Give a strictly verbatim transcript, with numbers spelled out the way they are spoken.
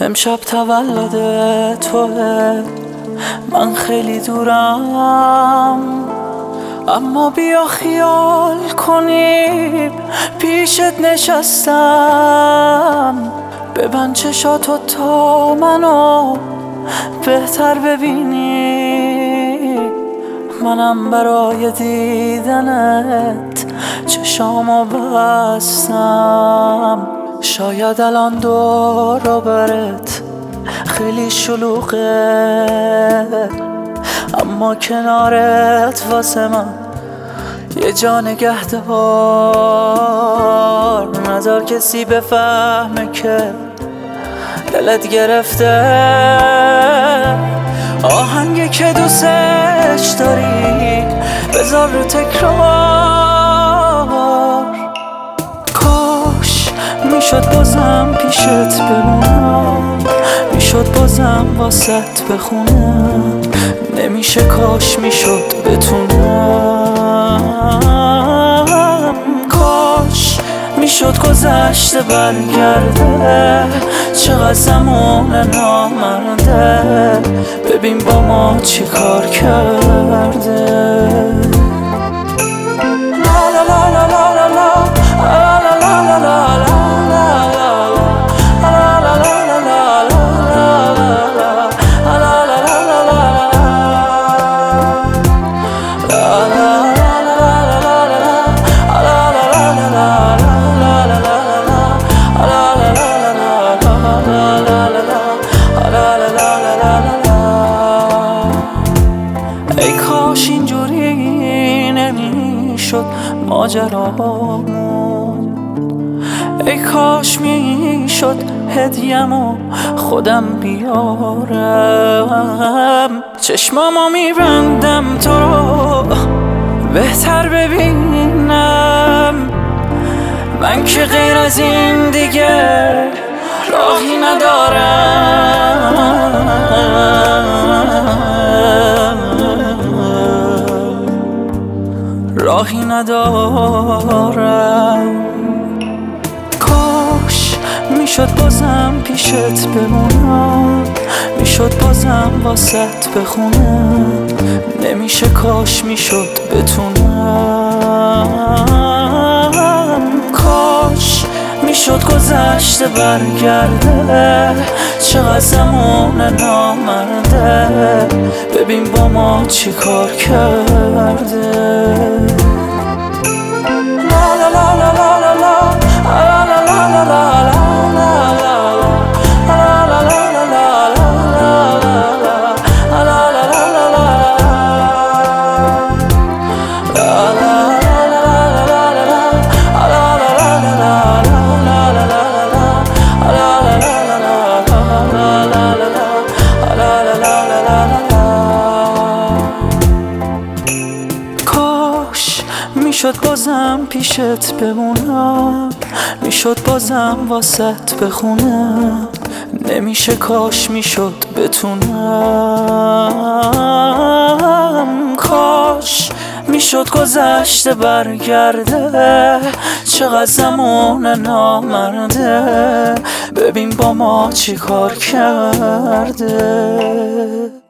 امشب تولد توه، من خیلی دورم، اما بیا خیال کنیم پیشت نشستم. ببند چشاتو تا منو بهتر ببینی، منم برای دیدنت چشامو بستم. شاید الان دور و برت خیلی شلوغه، اما کنارت واسه من یه جا نگهدار. نذار کسی بفهمه که دلت گرفته آهنگی که دوستش داری بذار رو تکرار. کاش میشد بازم پیشت بمونم، میشد بازم واسط بخونم، نمیشه کاش میشد بتونم. کاش میشد گذشته برگرده، چقدر زمان نامرده، ببین با ما چی کار کرده. لا لا لا لا لا لا لا لا لا لا ای کاش اینجوری نمیشد ماجرامون، ای کاش میشد هدیه‌مو خودم بیارم. چشمامو میبندم تو رو بهتر ببینم، من که غیر از این دیگه راهی ندارم، راهی ندارم. کاش میشد بازم پیشت بمونم، میشد بازم واسط بخونم، نمیشه کاش میشد بتونم. کاش میشد گذشته برگرده، چقدر زمان نامرده، ببین با ما چی کار کرده. لا لا لا لا لا لا لا لا لا لا میشد بازم پیشت بمونم، میشد بازم واسط بخونم، نمیشه کاش میشد بتونم. کاش میشد گذشته برگرده، چقدر زمان نامرده، ببین با ما چی کار کرده.